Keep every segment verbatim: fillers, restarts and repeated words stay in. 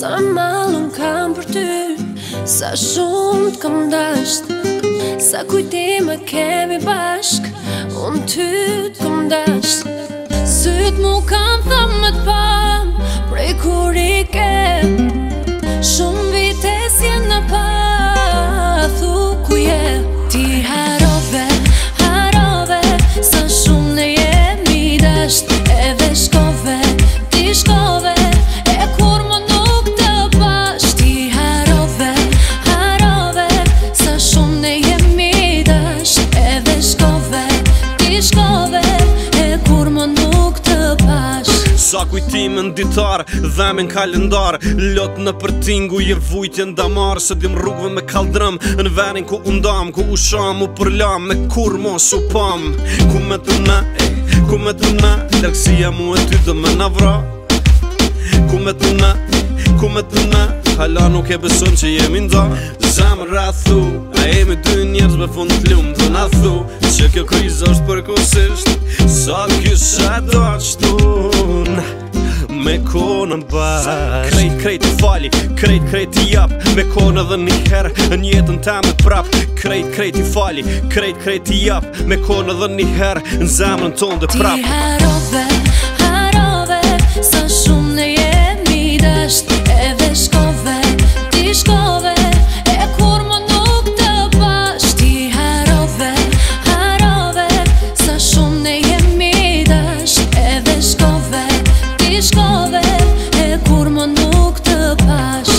Sa malum kam për ty, sa shumë t'kam dasht, sa kujtime kemi bashk, unë ty t'kam dasht. Syt mu kam thëm me t'pam, prej kur i kem, shumë vite s'jen në pa, thu ku je. Ti harove, harove, sa shumë ne jemi dasht, e veshkove, ti shkove, e kur më nuk të pash. Ti harove, harove, sa shumë ne jemi dasht, e veshkove, ti shkove, e kur më nuk të pash. Sa kujtime në ditar, dhemin kalendar, lot në përtingu je vujtje ndamar. Se dim rrugve me kaldrëm, në verin ku undam, ku u sham, u përlam, me kur mos u pam. Ku me të me, ku me të me, laksia mu e ty dhe me navra. Ku me të me, ku me të me, hala nuk e beson që jemi nda. Zemra thu, a jemi dy njerëz me fund t'lum, dhe na thu që kjo krizë është përkohësisht. Sa kisha do qëtun me konën bash. Krejt, krejt i fali, krejt, krejt i jap, me konë edhe një herë në jetën teme prap. Krejt, krejt i fali, krejt, krejt i jap, me konë edhe një herë në zemrën tonë dhe prap. Ti harove, harove, sa shumë ne jemi dasht, e veshkove, ti shkove, e kur më nuk të pash. Ti harove, harove, sa shumë ne jemi dasht, e veshkove, ti shkove, e kur më nuk të pash.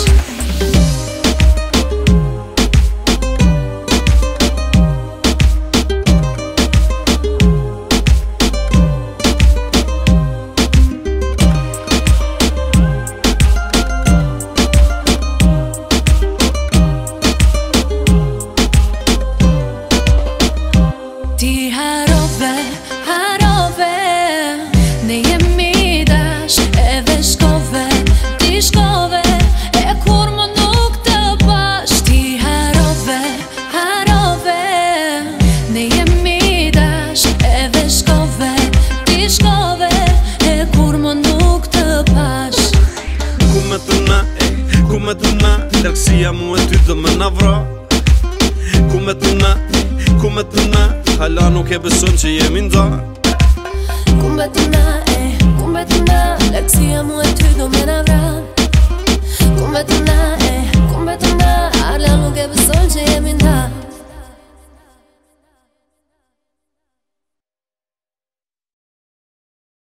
Ti harove, harove, ne jemi dasht, e veshkove, ti shkove, e kur më nuk të pash. Ti harove, harove, ne jemi dasht, e veshkove, ti shkove, e kur më nuk të pash. Ku me të me, ku me të me, laksia mu e ty dhe me navra. Ku me të me, ku me të me, hala nuk e beson që jemi nda. Kumbe të na, e, kumbe të na, laksia mu e ty do me navra. Kumbe të na, e, kumbe të na, hala nuk e beson që jemi nda.